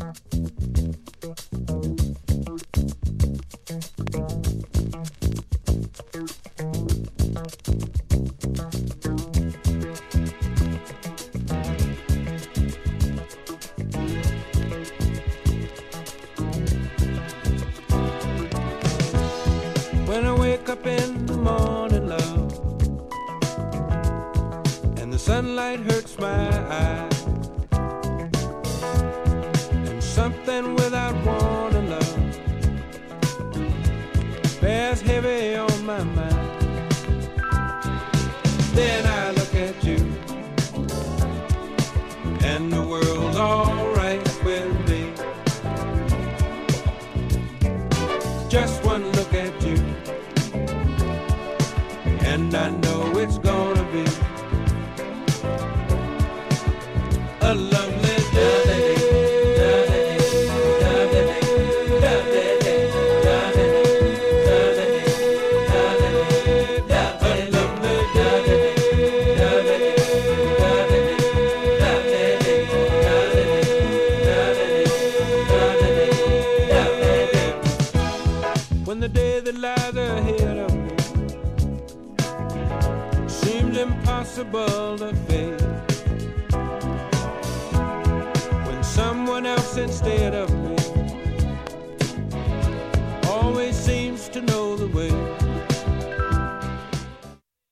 When I wake up in the morning, love, and the sunlight hurts my eyes, and something without warning, love, bears heavy on my mind. Then I look at you, and the world's alright with me. Just one look at you, and I know it's gonna be a lovely day. When the day that lies ahead of me seems impossible to face, when someone else instead of me always seems to know